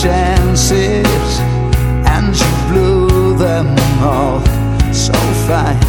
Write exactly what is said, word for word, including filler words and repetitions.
chances and you blew them all so fine.